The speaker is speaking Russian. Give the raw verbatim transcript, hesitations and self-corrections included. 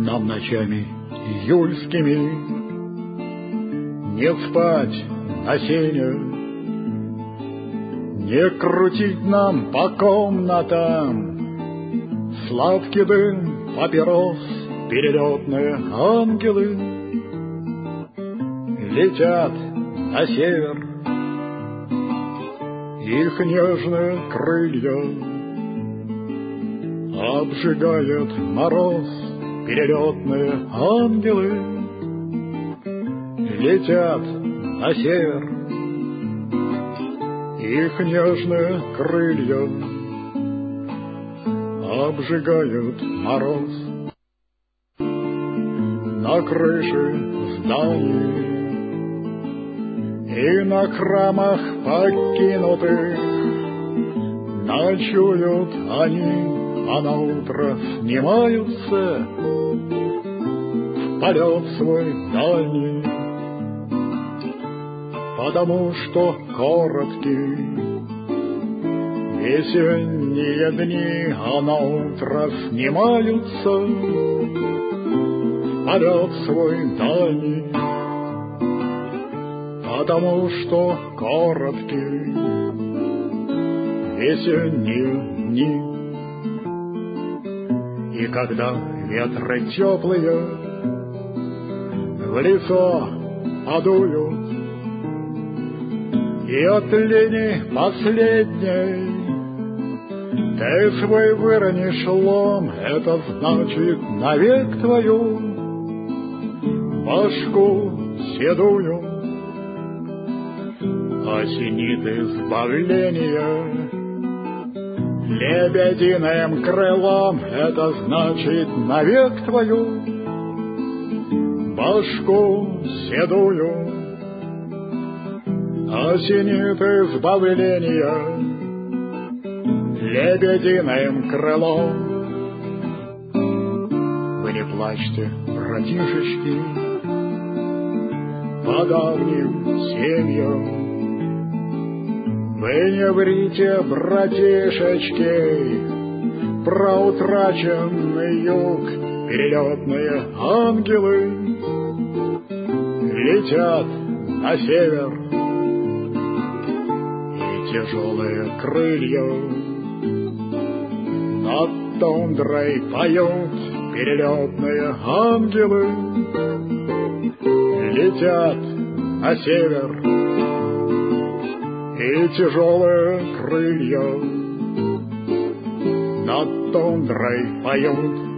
Нам ночами июльскими не спать на сене, не крутить нам по комнатам сладкий дым папирос. Перелетные ангелы летят на север, их нежные крылья обжигает мороз. Перелетные ангелы летят на север, их нежные крылья обжигают мороз. На крыше зданий и на храмах покинутых ночуют они, а на утро снимаются в полет свой дальний, потому что короткие весенние дни, а на утро снимаются в полет свой дальний, потому что короткие весенние дни. И когда ветры теплые в лицо подуют, и от лени последней ты свой выронишь лом, это значит навек твою башку седую осенит избавление лебединым крылом, это значит навек твою башку седую осенит избавление лебединым крылом. Вы не плачьте, братишечки, по давним семьям, вы не врите, братишечки, про утраченный юг. Перелетные ангелы летят на север, и тяжелые крылья над тундрой поют. Перелетные ангелы летят на север, и тяжелые крылья над тундрой поют.